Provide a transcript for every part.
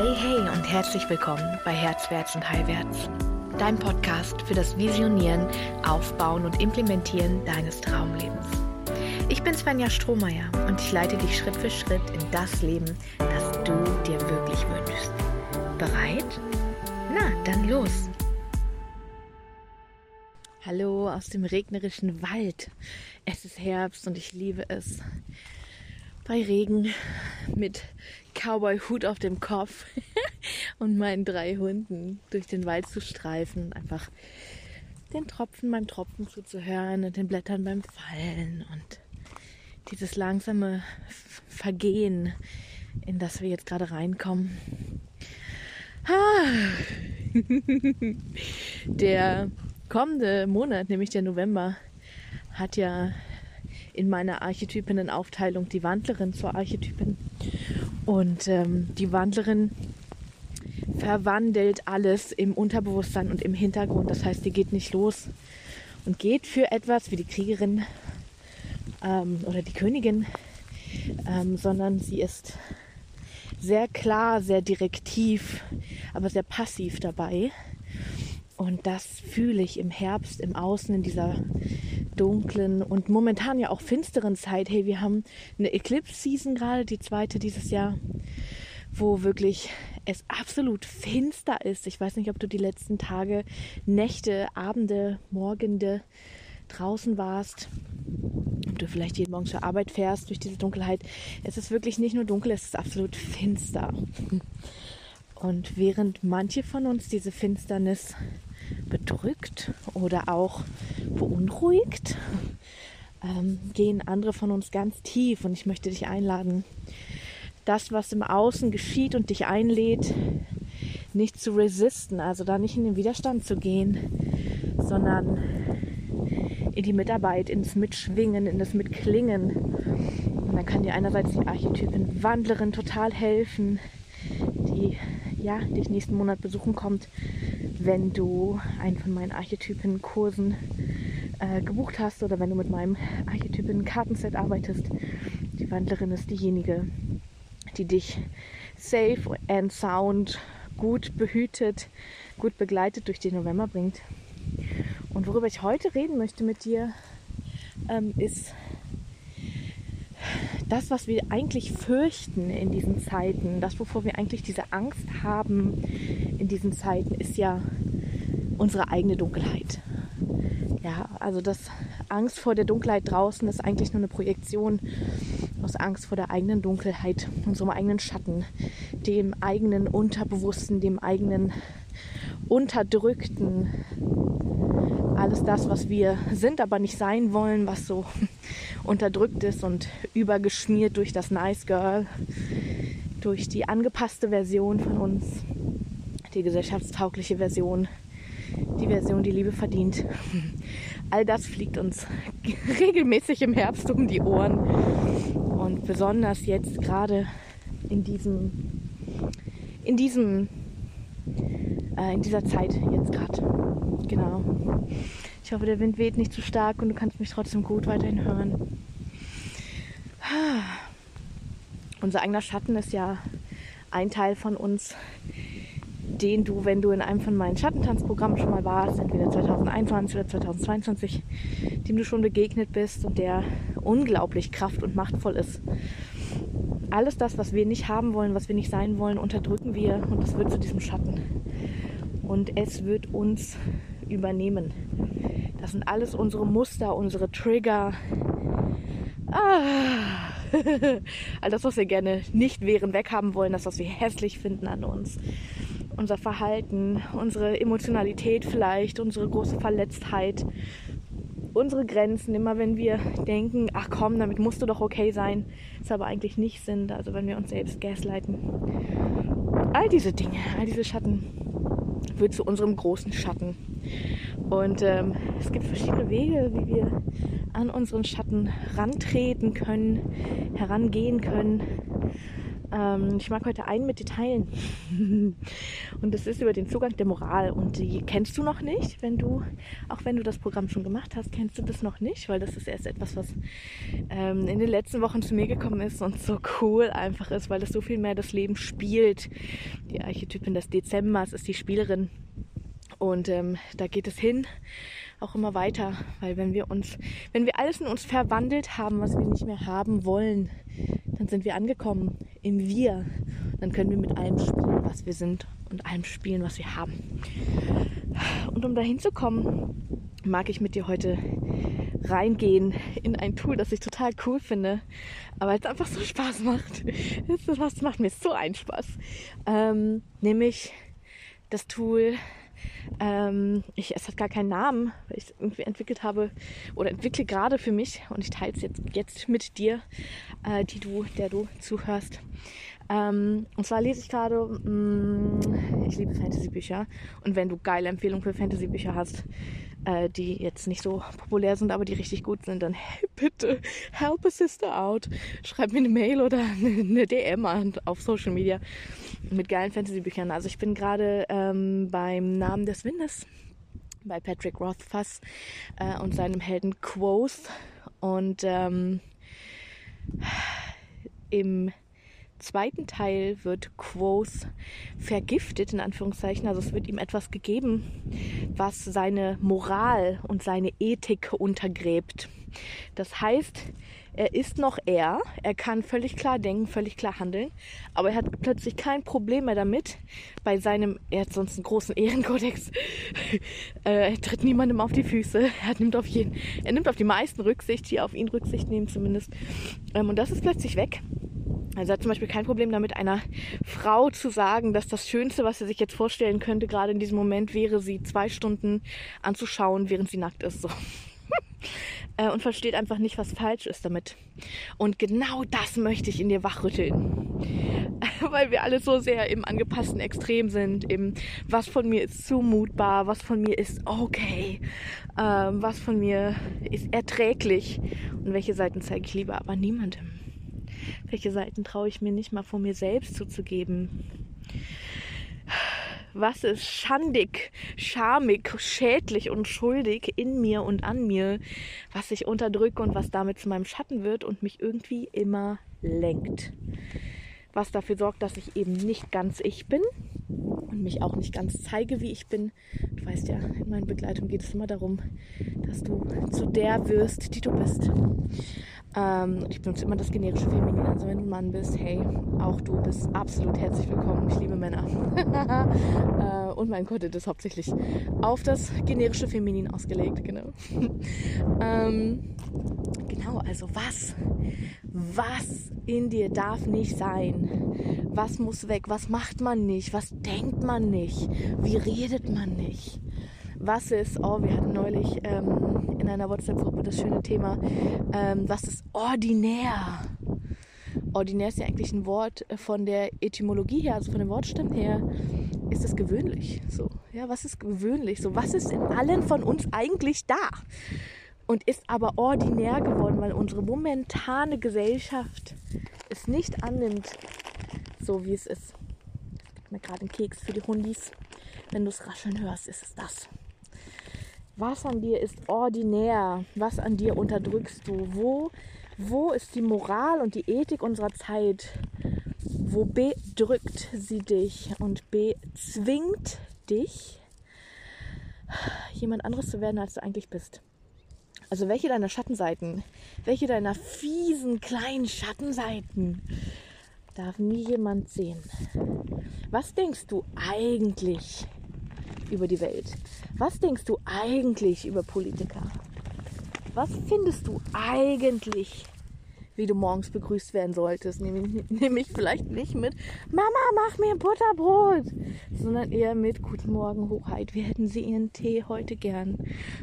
Hey, hey und herzlich willkommen bei Herzwärts und Heilwärts, dein Podcast für das Visionieren, Aufbauen und Implementieren deines Traumlebens. Ich bin Svenja Strohmeier und ich leite dich Schritt für Schritt in das Leben, das du dir wirklich wünschst. Bereit? Na, dann los! Hallo aus dem regnerischen Wald. Es ist Herbst und ich liebe es, bei Regen mit Cowboy-Hut auf dem Kopf und meinen 3 Hunden durch den Wald zu streifen und einfach den Tropfen beim Tropfen zuzuhören und den Blättern beim Fallen und dieses langsame Vergehen, in das wir jetzt gerade reinkommen. Der kommende Monat, nämlich der November, hat ja in meiner Archetypenaufteilung die Wandlerin zur Archetypin. Und die Wandlerin verwandelt alles im Unterbewusstsein und im Hintergrund. Das heißt, die geht nicht los und geht für etwas wie die Kriegerin oder die Königin, sondern sie ist sehr klar, sehr direktiv, aber sehr passiv dabei. Und das fühle ich im Herbst, im Außen, in dieser dunklen und momentan ja auch finsteren Zeit. Hey, wir haben eine Eclipse-Season gerade, die 2. dieses Jahr, wo wirklich es absolut finster ist. Ich weiß nicht, ob du die letzten Tage, Nächte, Abende, Morgende draußen warst, ob du vielleicht jeden Morgen zur Arbeit fährst durch diese Dunkelheit. Es ist wirklich nicht nur dunkel, es ist absolut finster. Und während manche von uns diese Finsternis bedrückt oder auch beunruhigt, gehen andere von uns ganz tief. Und ich möchte dich einladen, das, was im Außen geschieht und dich einlädt, nicht zu resisten, also da nicht in den Widerstand zu gehen, sondern in die Mitarbeit, ins Mitschwingen, in das Mitklingen. Und dann kann dir einerseits die Archetypin Wandlerin total helfen, die dich nächsten Monat besuchen kommt, wenn du einen von meinen Archetypen-Kursen gebucht hast oder wenn du mit meinem Archetypen-Kartenset arbeitest. Die Wandlerin ist diejenige, die dich safe and sound, gut behütet, gut begleitet durch den November bringt. Und worüber ich heute reden möchte mit dir, ist das, was wir eigentlich fürchten in diesen Zeiten, das, wovor wir eigentlich diese Angst haben in diesen Zeiten, ist ja unsere eigene Dunkelheit. Ja, also das Angst vor der Dunkelheit draußen ist eigentlich nur eine Projektion aus Angst vor der eigenen Dunkelheit, unserem eigenen Schatten, dem eigenen Unterbewussten, dem eigenen Unterdrückten. Alles das, was wir sind, aber nicht sein wollen, was so unterdrückt ist und übergeschmiert durch das Nice Girl, durch die angepasste Version von uns, die gesellschaftstaugliche Version, die Version, die Liebe verdient. All das fliegt uns regelmäßig im Herbst um die Ohren und besonders jetzt gerade in dieser Zeit jetzt gerade. Genau. Ich hoffe, der Wind weht nicht zu stark und du kannst mich trotzdem gut weiterhin hören. Unser eigener Schatten ist ja ein Teil von uns, den du, wenn du in einem von meinen Schattentanzprogrammen schon mal warst, entweder 2021 oder 2022, dem du schon begegnet bist und der unglaublich kraft- und machtvoll ist. Alles das, was wir nicht haben wollen, was wir nicht sein wollen, unterdrücken wir und das wird zu diesem Schatten. Und es wird uns übernehmen. Das sind alles unsere Muster, unsere Trigger. All das, was wir gerne nicht wären, weghaben wollen, das, was wir hässlich finden an uns. Unser Verhalten, unsere Emotionalität vielleicht, unsere große Verletztheit, unsere Grenzen, immer wenn wir denken, ach komm, damit musst du doch okay sein, es aber eigentlich nicht sind, also wenn wir uns selbst gaslighten. All diese Dinge, all diese Schatten wird zu unserem großen Schatten. Und es gibt verschiedene Wege, wie wir an unseren Schatten rantreten können, herangehen können. Ich mag heute einen mit dir teilen. Und das ist über den Zugang der Moral. Und die kennst du noch nicht, auch wenn du das Programm schon gemacht hast, kennst du das noch nicht, weil das ist erst etwas, was in den letzten Wochen zu mir gekommen ist und so cool einfach ist, weil das so viel mehr das Leben spielt. Die Archetypin des Dezembers ist die Spielerin. Und da geht es hin, auch immer weiter, weil wenn wir alles in uns verwandelt haben, was wir nicht mehr haben wollen, dann sind wir angekommen im Wir. Dann können wir mit allem spielen, was wir sind und allem spielen, was wir haben. Und um dahin zu kommen, mag ich mit dir heute reingehen in ein Tool, das ich total cool finde, aber es einfach so Spaß macht. Das macht mir so einen Spaß. Nämlich das Tool, es hat gar keinen Namen, weil ich es irgendwie entwickelt habe oder entwickle gerade für mich und ich teile es jetzt mit dir, der du zuhörst. Und zwar lese ich gerade, ich liebe Fantasy-Bücher und wenn du geile Empfehlungen für Fantasy-Bücher hast, die jetzt nicht so populär sind, aber die richtig gut sind, dann hey, bitte help a sister out. Schreib mir eine Mail oder eine DM auf Social Media mit geilen Fantasy-Büchern. Also ich bin gerade beim Namen des Windes bei Patrick Rothfuss und seinem Helden Quoth und im zweiten Teil wird Quoth vergiftet, in Anführungszeichen. Also es wird ihm etwas gegeben, was seine Moral und seine Ethik untergräbt. Das heißt, er ist noch er kann völlig klar denken, völlig klar handeln, aber er hat plötzlich kein Problem mehr damit, er hat sonst einen großen Ehrenkodex, er tritt niemandem auf die Füße, er nimmt auf die meisten Rücksicht, die auf ihn Rücksicht nehmen zumindest, und das ist plötzlich weg. Also er hat zum Beispiel kein Problem damit, einer Frau zu sagen, dass das Schönste, was er sich jetzt vorstellen könnte, gerade in diesem Moment wäre, sie 2 Stunden anzuschauen, während sie nackt ist. So. Und versteht einfach nicht, was falsch ist damit. Und genau das möchte ich in dir wachrütteln. Weil wir alle so sehr im angepassten Extrem sind, im was von mir ist zumutbar, was von mir ist okay, was von mir ist erträglich und welche Seiten zeige ich lieber aber niemandem. Welche Seiten traue ich mir nicht mal von mir selbst zuzugeben? Was ist schandig, schamig, schädlich und schuldig in mir und an mir, was ich unterdrücke und was damit zu meinem Schatten wird und mich irgendwie immer lenkt? Was dafür sorgt, dass ich eben nicht ganz ich bin und mich auch nicht ganz zeige, wie ich bin. Du weißt ja, in meiner Begleitung geht es immer darum, dass du zu der wirst, die du bist. Ich benutze immer das generische Feminin, also wenn du ein Mann bist, hey, auch du bist absolut herzlich willkommen. Ich liebe Männer. Und mein Content ist hauptsächlich auf das generische Feminin ausgelegt, genau. Genau, also was in dir darf nicht sein? Was muss weg? Was macht man nicht? Was denkt man nicht? Wie redet man nicht? Was ist, wir hatten neulich in einer WhatsApp-Gruppe das schöne Thema, was ist ordinär? Ordinär ist ja eigentlich ein Wort von der Etymologie her, also von dem Wortstamm her, ist es gewöhnlich. So, ja, was ist gewöhnlich? So, was ist in allen von uns eigentlich da? Und ist aber ordinär geworden, weil unsere momentane Gesellschaft es nicht annimmt, so wie es ist. Ich gebe mir gerade einen Keks für die Hundis. Wenn du es rascheln hörst, ist es das. Was an dir ist ordinär? Was an dir unterdrückst du? Wo ist die Moral und die Ethik unserer Zeit? Wo bedrückt sie dich und bezwingt dich, jemand anderes zu werden, als du eigentlich bist? Also welche deiner Schattenseiten, welche deiner fiesen kleinen Schattenseiten darf nie jemand sehen? Was denkst du eigentlich über die Welt? Was denkst du eigentlich über Politiker? Was findest du eigentlich, wie du morgens begrüßt werden solltest? Nämlich vielleicht nicht mit Mama, mach mir ein Butterbrot, sondern eher mit Guten Morgen, Hoheit, wir hätten Sie Ihren Tee heute gern.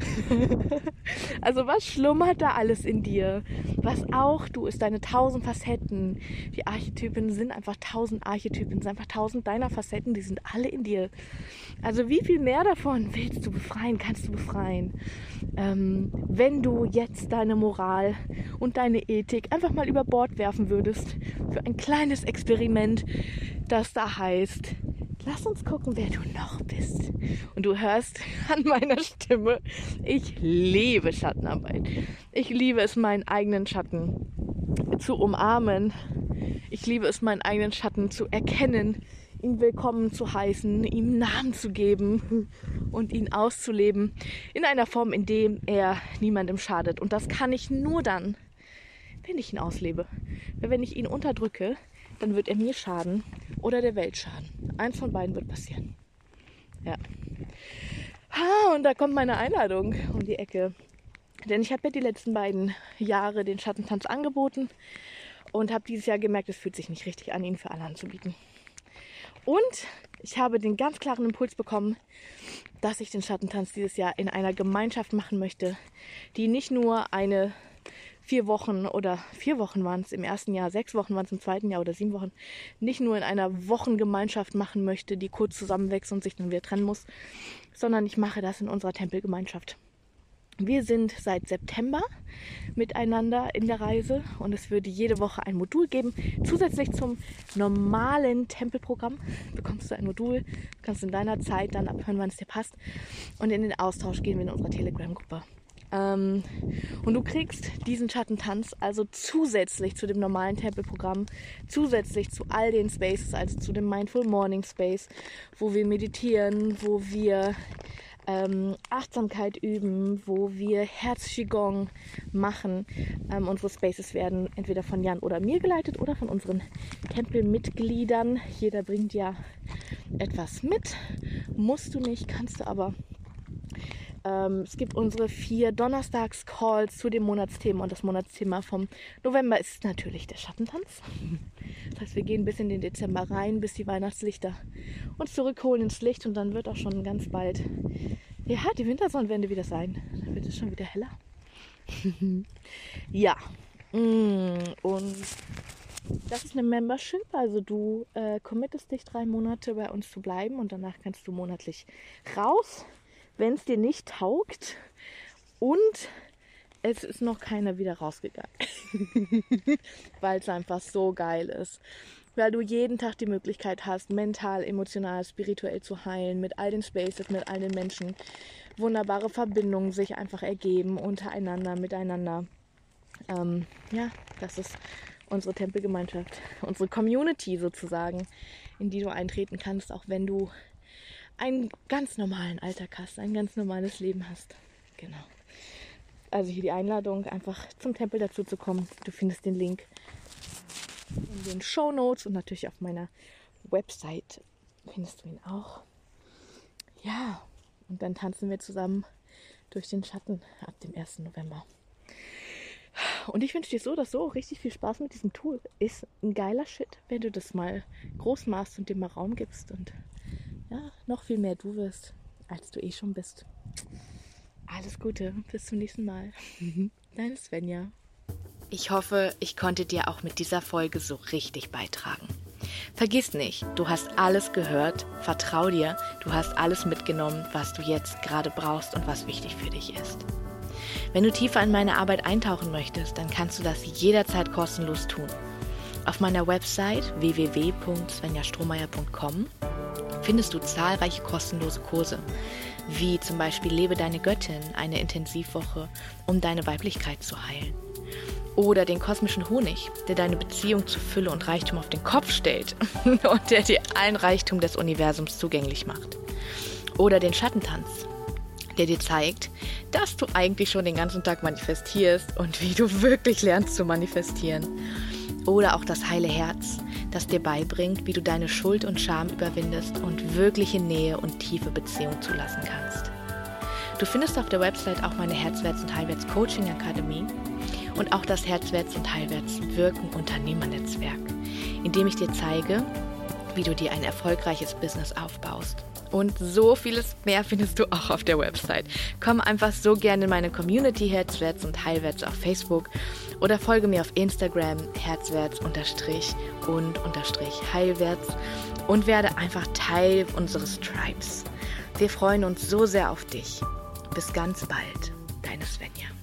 Also was schlummert da alles in dir? Was auch du ist, deine 1000 Facetten. Die Archetypen sind einfach 1000 Archetypen, sind einfach 1000 deiner Facetten, die sind alle in dir. Also wie viel mehr davon willst du befreien, kannst du befreien? Wenn du jetzt deine Moral und deine Ethik einfach einfach mal über Bord werfen würdest für ein kleines Experiment, das da heißt, lass uns gucken, wer du noch bist. Und du hörst an meiner Stimme, ich liebe Schattenarbeit. Ich liebe es, meinen eigenen Schatten zu umarmen. Ich liebe es, meinen eigenen Schatten zu erkennen, ihn willkommen zu heißen, ihm Namen zu geben und ihn auszuleben in einer Form, in dem er niemandem schadet. Und das kann ich nur dann, wenn ich ihn auslebe. Weil wenn ich ihn unterdrücke, dann wird er mir schaden oder der Welt schaden. Eins von beiden wird passieren. Ja. Und da kommt meine Einladung um die Ecke. Denn ich habe ja die letzten beiden Jahre den Schattentanz angeboten und habe dieses Jahr gemerkt, es fühlt sich nicht richtig an, ihn für alle anzubieten. Und ich habe den ganz klaren Impuls bekommen, dass ich den Schattentanz dieses Jahr in einer Gemeinschaft machen möchte, die nicht nur eine 4 Wochen oder 4 Wochen waren es im ersten Jahr, 6 Wochen waren es im zweiten Jahr oder 7 Wochen, nicht nur in einer Wochengemeinschaft machen möchte, die kurz zusammenwächst und sich dann wieder trennen muss, sondern ich mache das in unserer Tempelgemeinschaft. Wir sind seit September miteinander in der Reise und es würde jede Woche ein Modul geben. Zusätzlich zum normalen Tempelprogramm bekommst du ein Modul, kannst in deiner Zeit dann abhören, wann es dir passt. Und in den Austausch gehen wir in unserer Telegram-Gruppe. Und du kriegst diesen Schattentanz also zusätzlich zu dem normalen Tempelprogramm, zusätzlich zu all den Spaces, also zu dem Mindful Morning Space, wo wir meditieren, wo wir Achtsamkeit üben, wo wir Herz-Qigong machen. Unsere Spaces werden entweder von Jan oder mir geleitet oder von unseren Tempelmitgliedern. Jeder bringt ja etwas mit. Musst du nicht, kannst du aber. Es gibt unsere 4 Donnerstags-Calls zu dem Monatsthema und das Monatsthema vom November ist natürlich der Schattentanz. Das heißt, wir gehen bis in den Dezember rein, bis die Weihnachtslichter uns zurückholen ins Licht und dann wird auch schon ganz bald, ja, die Wintersonnenwende wieder sein. Dann wird es schon wieder heller. Ja, und das ist eine Membership, also du committest dich 3 Monate bei uns zu bleiben und danach kannst du monatlich raus, wenn es dir nicht taugt und es ist noch keiner wieder rausgegangen, weil es einfach so geil ist, weil du jeden Tag die Möglichkeit hast, mental, emotional, spirituell zu heilen, mit all den Spaces, mit all den Menschen, wunderbare Verbindungen sich einfach ergeben, untereinander, miteinander. Ja, das ist unsere Tempelgemeinschaft, unsere Community sozusagen, in die du eintreten kannst, auch wenn du einen ganz normalen Alltag hast, ein ganz normales Leben hast. Genau. Also hier die Einladung, einfach zum Tempel dazu zu kommen. Du findest den Link in den Shownotes und natürlich auf meiner Website findest du ihn auch. Ja, und dann tanzen wir zusammen durch den Schatten ab dem 1. November. Und ich wünsche dir so oder so richtig viel Spaß mit diesem Tool. Ist ein geiler Shit, wenn du das mal groß machst und dem mal Raum gibst und ja, noch viel mehr du wirst, als du eh schon bist. Alles Gute, bis zum nächsten Mal. Deine Svenja. Ich hoffe, ich konnte dir auch mit dieser Folge so richtig beitragen. Vergiss nicht, du hast alles gehört, vertrau dir, du hast alles mitgenommen, was du jetzt gerade brauchst und was wichtig für dich ist. Wenn du tiefer in meine Arbeit eintauchen möchtest, dann kannst du das jederzeit kostenlos tun. Auf meiner Website www.svenjastrohmeier.com findest du zahlreiche kostenlose Kurse, wie zum Beispiel Lebe deine Göttin, eine Intensivwoche, um deine Weiblichkeit zu heilen. Oder den kosmischen Honig, der deine Beziehung zu Fülle und Reichtum auf den Kopf stellt und der dir allen Reichtum des Universums zugänglich macht. Oder den Schattentanz, der dir zeigt, dass du eigentlich schon den ganzen Tag manifestierst und wie du wirklich lernst zu manifestieren. Oder auch das heile Herz, das dir beibringt, wie du deine Schuld und Scham überwindest und wirkliche Nähe und tiefe Beziehung zulassen kannst. Du findest auf der Website auch meine Herzwärts- und Heilwärts-Coaching-Akademie und auch das Herzwärts- und Heilwärts-Wirken-Unternehmernetzwerk, in dem ich dir zeige, wie du dir ein erfolgreiches Business aufbaust. Und so vieles mehr findest du auch auf der Website. Komm einfach so gerne in meine Community Herzwärts und Heilwärts auf Facebook oder folge mir auf Instagram herzwärts_und_heilwärts und werde einfach Teil unseres Tribes. Wir freuen uns so sehr auf dich. Bis ganz bald, deine Svenja.